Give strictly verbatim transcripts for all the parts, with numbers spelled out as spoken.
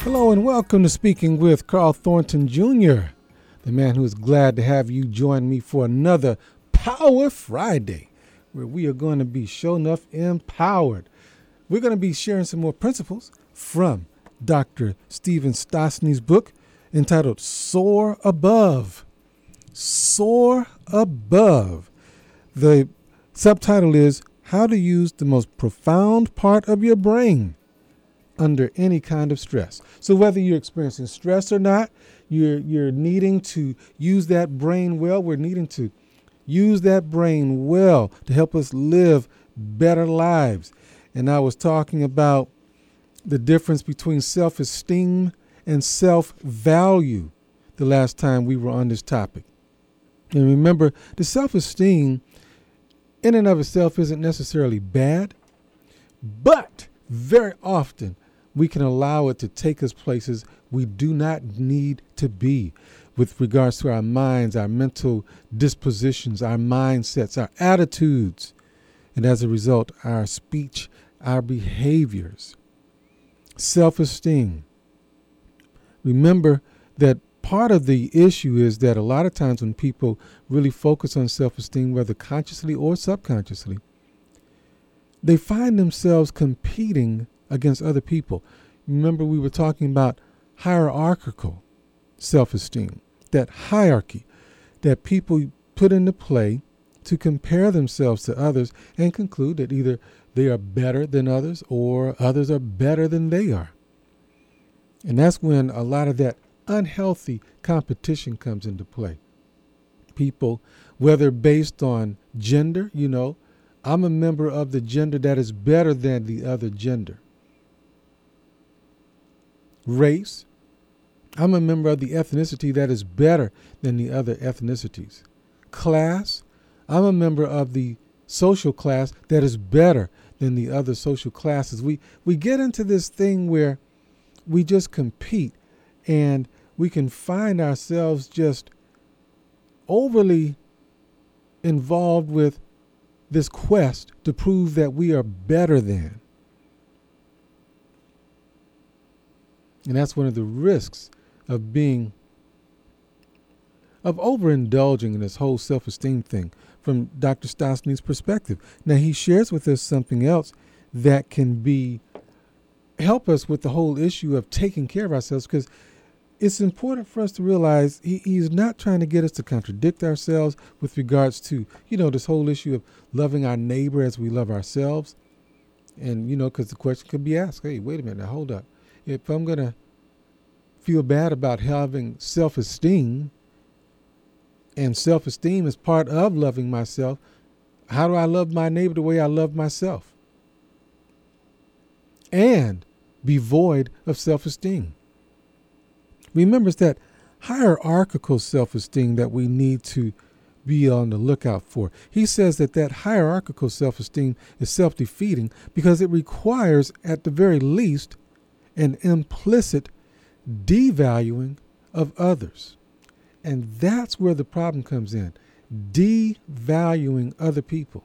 Hello and welcome to Speaking with Carl Thornton Junior, the man who is glad to have you join me for another Power Friday, where we are going to be sure enough empowered. We're going to be sharing some more principles from Doctor Stephen Stosny's book entitled Soar Above. Soar Above. The subtitle is How to Use the Most Profound Part of Your Brain Under Any Kind of Stress. So whether you're experiencing stress or not, you're you're needing to use that brain well. We're needing to use that brain well to help us live better lives. And I was talking about the difference between self-esteem and self-value the last time we were on this topic. And remember, the self-esteem in and of itself isn't necessarily bad, but very often we can allow it to take us places we do not need to be with regards to our minds, our mental dispositions, our mindsets, our attitudes, and as a result, our speech, our behaviors. Self-esteem. Remember that part of the issue is that a lot of times when people really focus on self-esteem, whether consciously or subconsciously, they find themselves competing against other people. Remember, we were talking about hierarchical self-esteem, that hierarchy that people put into play to compare themselves to others and conclude that either they are better than others or others are better than they are. And that's when a lot of that unhealthy competition comes into play. People, whether based on gender, you know, I'm a member of the gender that is better than the other gender. Race, I'm a member of the ethnicity that is better than the other ethnicities. Class, I'm a member of the social class that is better than the other social classes. We we get into this thing where we just compete, and we can find ourselves just overly involved with this quest to prove that we are better than. And that's one of the risks of being, of overindulging in this whole self-esteem thing from Doctor Stosny's perspective. Now, he shares with us something else that can be, help us with the whole issue of taking care of ourselves, because it's important for us to realize he, he's not trying to get us to contradict ourselves with regards to, you know, this whole issue of loving our neighbor as we love ourselves. And, you know, because the question could be asked, hey, wait a minute, now hold up. If I'm going to feel bad about having self-esteem, and self-esteem is part of loving myself, how do I love my neighbor the way I love myself? And be void of self-esteem. Remember, it's that hierarchical self-esteem that we need to be on the lookout for. He says that that hierarchical self-esteem is self-defeating because it requires, at the very least, an implicit devaluing of others. And that's where the problem comes in, devaluing other people.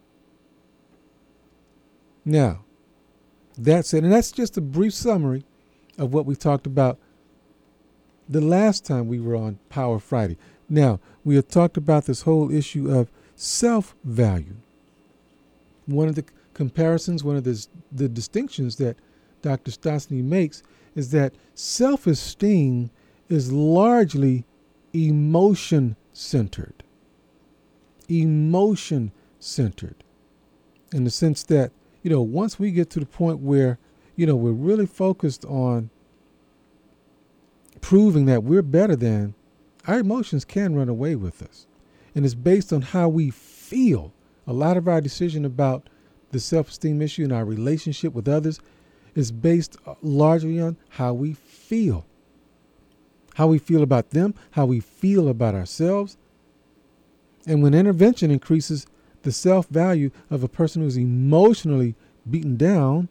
Now, that's it. And that's just a brief summary of what we talked about the last time we were on Power Friday. Now, we have talked about this whole issue of self-value. One of the comparisons, one of the, the distinctions that Doctor Stosny makes is that self-esteem is largely emotion-centered. Emotion-centered. In the sense that, you know, once we get to the point where, you know, we're really focused on proving that we're better than, our emotions can run away with us. And it's based on how we feel. A lot of our decision about the self-esteem issue and our relationship with others is based largely on how we feel. How we feel about them, how we feel about ourselves. And when intervention increases the self-value of a person who's emotionally beaten down,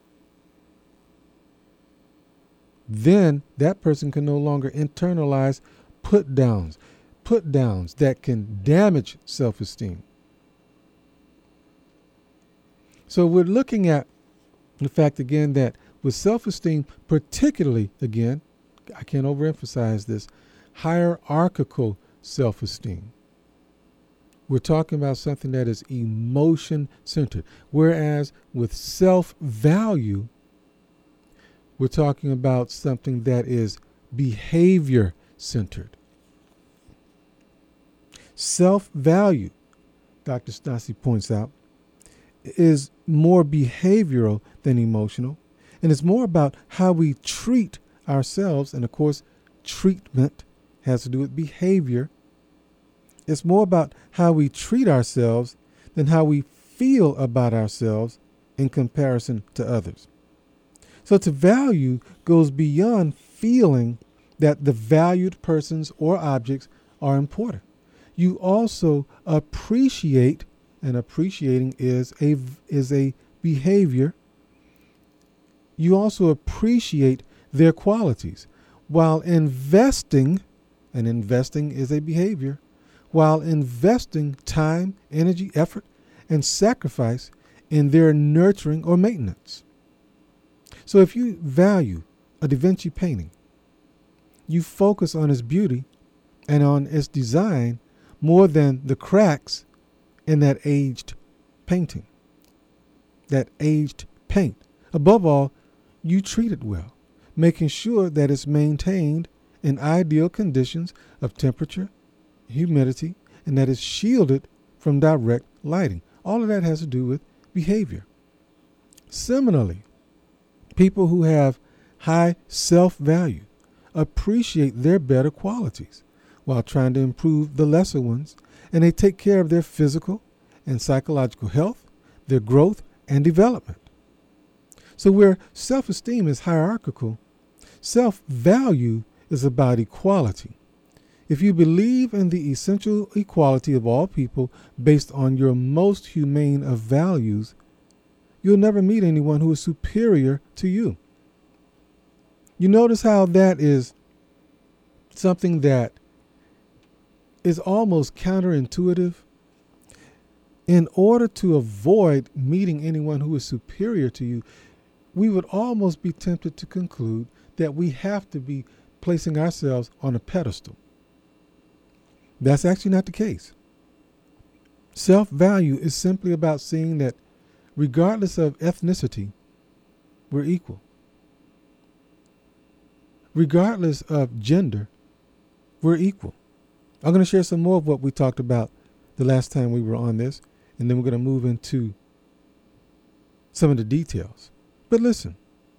then that person can no longer internalize put downs, put downs that can damage self-esteem. So we're looking at the fact again that with self-esteem, particularly, again, I can't overemphasize this, hierarchical self-esteem. We're talking about something that is emotion-centered, whereas with self-value, we're talking about something that is behavior-centered. Self-value, Doctor Stassi points out, is more behavioral than emotional, and it's more about how we treat ourselves, and of course, treatment has to do with behavior. It's more about how we treat ourselves than how we feel about ourselves in comparison to others. So to value goes beyond feeling that the valued persons or objects are important. You also appreciate, and appreciating is a, is a behavior. You also appreciate their qualities while investing, and investing is a behavior, while investing time, energy, effort, and sacrifice in their nurturing or maintenance. So if you value a Da Vinci painting, you focus on its beauty and on its design more than the cracks in that aged painting, that aged paint. Above all, you treat it well, making sure that it's maintained in ideal conditions of temperature, humidity, and that it's shielded from direct lighting. All of that has to do with behavior. Similarly, people who have high self-value appreciate their better qualities while trying to improve the lesser ones, and they take care of their physical and psychological health, their growth and development. So where self-esteem is hierarchical, self-value is about equality. If you believe in the essential equality of all people based on your most humane of values, you'll never meet anyone who is superior to you. You notice how that is something that is almost counterintuitive? In order to avoid meeting anyone who is superior to you, we would almost be tempted to conclude that we have to be placing ourselves on a pedestal. That's actually not the case. Self-value is simply about seeing that regardless of ethnicity, we're equal. Regardless of gender, we're equal. I'm going to share some more of what we talked about the last time we were on this, and then we're going to move into some of the details. But listen,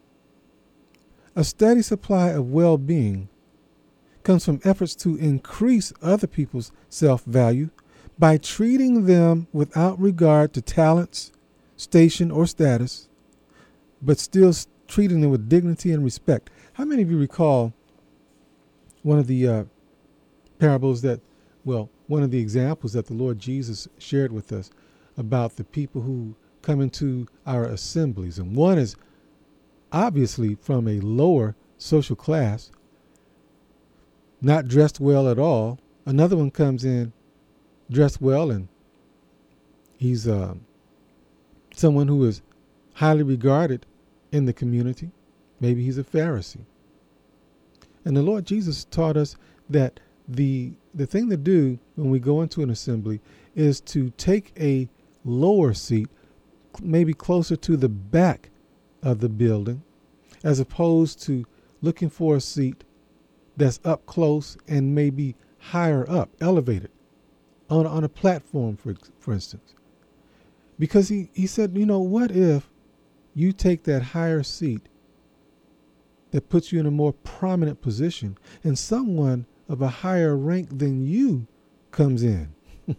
a steady supply of well-being comes from efforts to increase other people's self-value by treating them without regard to talents, station, or status, but still treating them with dignity and respect. How many of you recall one of the uh, parables that, well, one of the examples that the Lord Jesus shared with us about the people who come into our assemblies? And one is obviously from a lower social class, not dressed well at all. Another one comes in dressed well, and he's uh, someone who is highly regarded in the community. Maybe he's a Pharisee. And the Lord Jesus taught us that the the thing to do when we go into an assembly is to take a lower seat, maybe closer to the back of the building, as opposed to looking for a seat that's up close and maybe higher up, elevated, on, on a platform, for for instance. Because he, he said, you know, what if you take that higher seat that puts you in a more prominent position and someone of a higher rank than you comes in?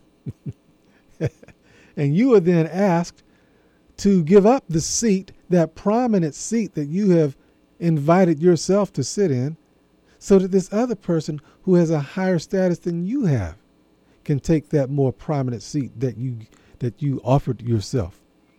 And you are then asked to give up the seat, that prominent seat that you have invited yourself to sit in, so that this other person who has a higher status than you have can take that more prominent seat that you that you offered yourself.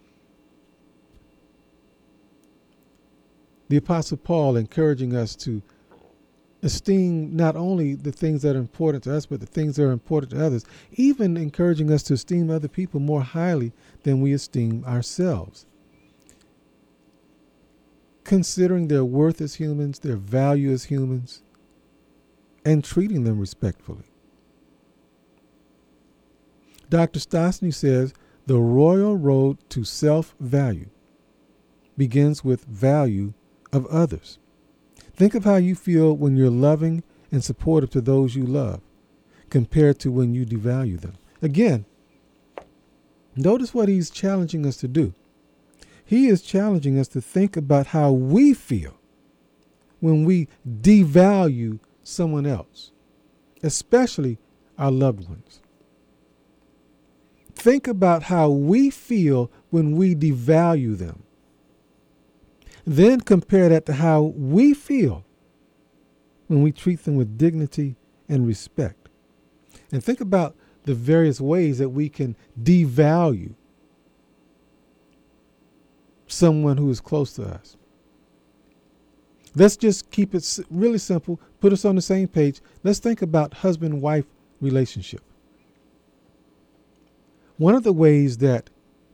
The Apostle Paul encouraging us to esteem not only the things that are important to us, but the things that are important to others, even encouraging us to esteem other people more highly than we esteem ourselves. considering their worth as humans, their value as humans, and treating them respectfully. Doctor Stosny says the royal road to self-value begins with value of others. Think of how you feel when you're loving and supportive to those you love compared to when you devalue them. Again, notice what he's challenging us to do. He is challenging us to think about how we feel when we devalue someone else, especially our loved ones. Think about how we feel when we devalue them. Then compare that to how we feel when we treat them with dignity and respect. And think about the various ways that we can devalue someone who is close to us. Let's just keep it really simple, put us on the same page. Let's think about husband-wife relationship. One of the ways that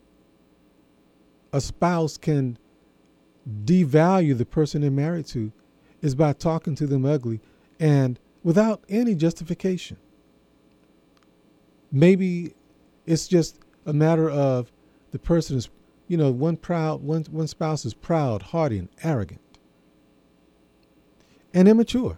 a spouse can devalue the person they're married to is by talking to them ugly and without any justification. Maybe it's just a matter of the person is, you know, one proud, one, one spouse is proud, haughty, and arrogant and immature.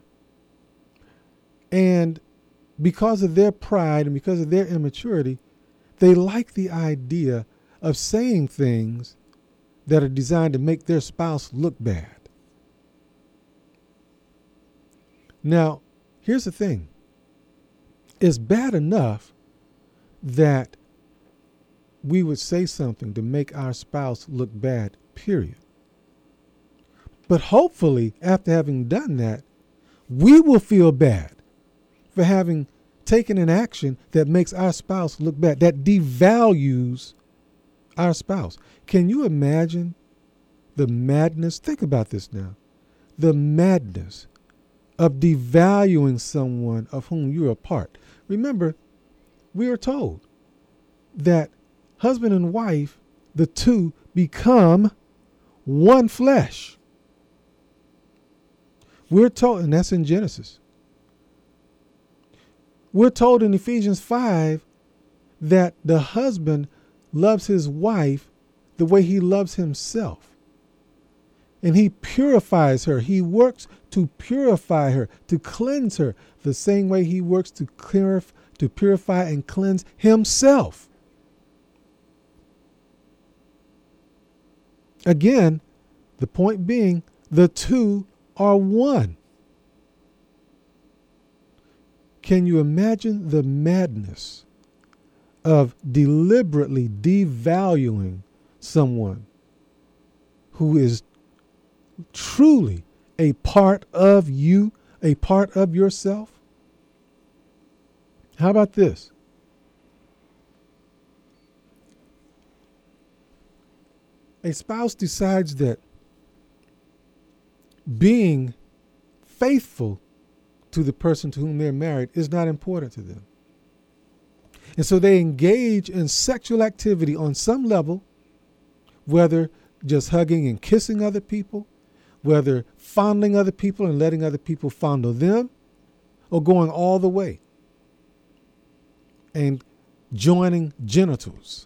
And because of their pride and because of their immaturity, they like the idea of saying things that are designed to make their spouse look bad. Now, here's the thing. It's bad enough that we would say something to make our spouse look bad, period. But hopefully, after having done that, we will feel bad for having taken an action that makes our spouse look bad, that devalues our spouse. Can you imagine the madness? Think about this now. The madness of devaluing someone of whom you're a part. Remember, we are told that husband and wife, the two, become one flesh. We're told, and that's in Genesis. We're told in Ephesians five that the husband loves his wife the way he loves himself. And he purifies her. He works to purify her, to cleanse her, the same way he works to clear, to purify and cleanse himself. Again, the point being, the two are one. Can you imagine the madness of deliberately devaluing someone who is truly a part of you, a part of yourself? How about this? A spouse decides that being faithful to the person to whom they're married is not important to them. And so they engage in sexual activity on some level, whether just hugging and kissing other people, whether fondling other people and letting other people fondle them, or going all the way and joining genitals.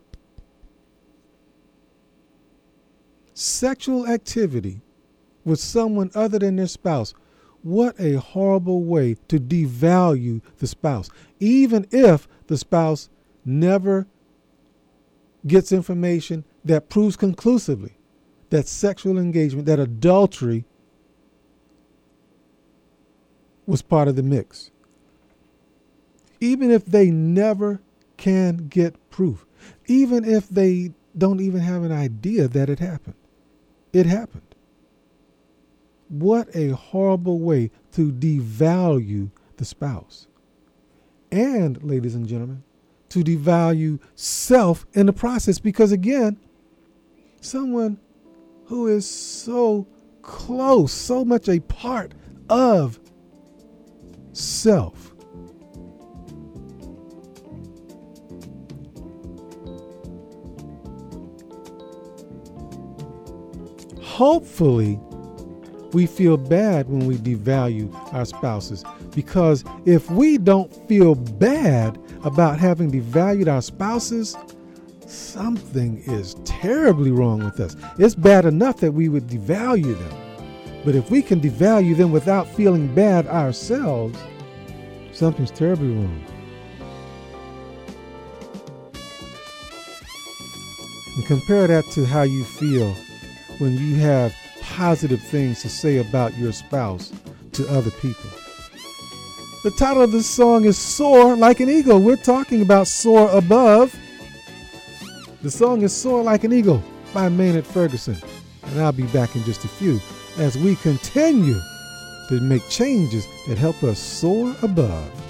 Sexual activity with someone other than their spouse. What a horrible way to devalue the spouse, even if the spouse never gets information that proves conclusively that sexual engagement, that adultery was part of the mix. Even if they never can get proof, even if they don't even have an idea that it happened, it happened. What a horrible way to devalue the spouse. And, ladies and gentlemen, to devalue self in the process. Because again, someone who is so close, so much a part of self, hopefully we feel bad when we devalue our spouses, because if we don't feel bad about having devalued our spouses, something is terribly wrong with us. It's bad enough that we would devalue them, but if we can devalue them without feeling bad ourselves, something's terribly wrong. And compare that to how you feel when you have positive things to say about your spouse to other people. The title of this song is Soar Like an Eagle. We're talking about Soar Above. The song is Soar Like an Eagle by Maynard Ferguson. And I'll be back in just a few as we continue to make changes that help us soar above.